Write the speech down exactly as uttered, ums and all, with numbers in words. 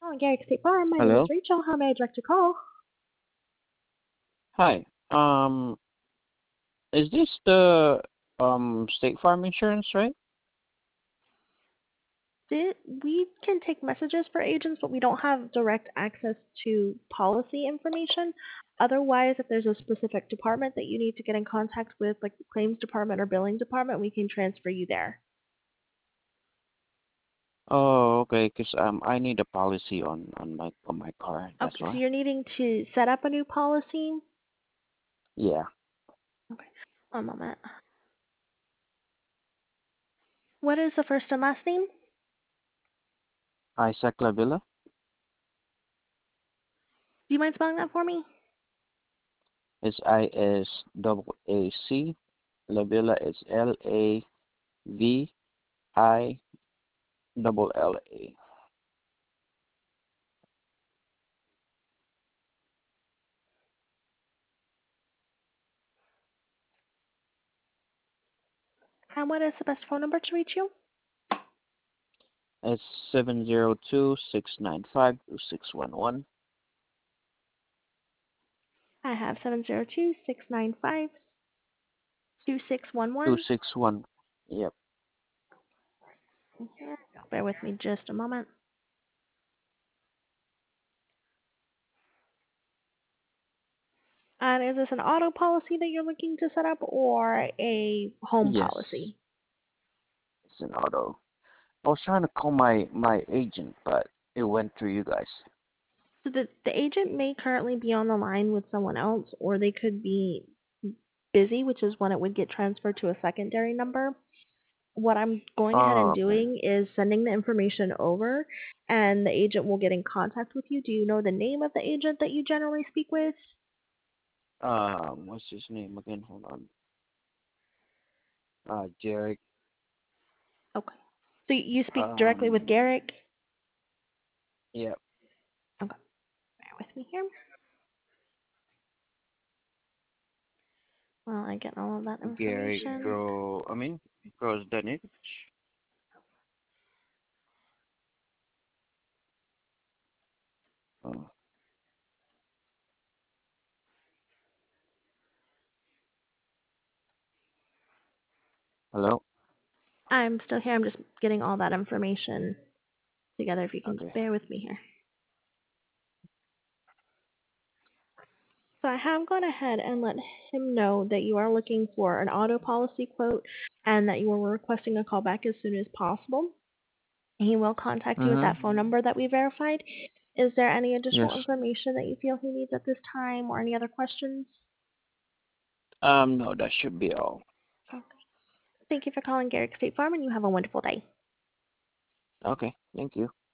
Oh, Gary State Farm. My name is Hello. Rachel. How may I direct your call? Hi. Um, is this the um State Farm Insurance, right? Did, we can take messages for agents, but we don't have direct access to policy information. Otherwise, if there's a specific department that you need to get in contact with, like the claims department or billing department, we can transfer you there. Oh, okay. 'Cause um I need a policy on on my on my car. That's Okay, so why. you're needing to set up a new policy? Yeah. Okay, one moment. What is the first and last name? Isaac Lavilla Do you mind spelling that for me? is I S double A C. Lavilla is L A V I double L A. And what is the best phone number to reach you? It's seven zero two six nine five two six one one. I have seven zero two six nine five two six one Two one. six one. Yep. Bear with me just a moment. And is this an auto policy that you're looking to set up or a home Yes. policy? It's an auto. I was trying to call my my agent, but it went through you guys. So the, the agent may currently be on the line with someone else, or they could be busy, which is when it would get transferred to a secondary number. What I'm going ahead and Oh, okay. doing is sending the information over, and the agent will get in contact with you. Do you know the name of the agent that you generally speak with? Um, what's his name again? Hold on. Uh, Jarek. Okay. So you speak directly with Um, Garrick? yeah, Okay. Bear with me here. While I get all of that Garrick information. Gro. I mean, Grozdanich. Oh, hello. I'm still here. I'm just getting all that information together. If you can just Okay. bear with me here. So I have gone ahead and let him know that you are looking for an auto policy quote and that you are requesting a call back as soon as possible. He will contact you with Mhm. that phone number that we verified. Is there any Yes. additional information that you feel he needs at this time or any other questions? Um, no, that should be all. Okay. Thank you for calling Garrick State Farm and you have a wonderful day. Okay. Thank you.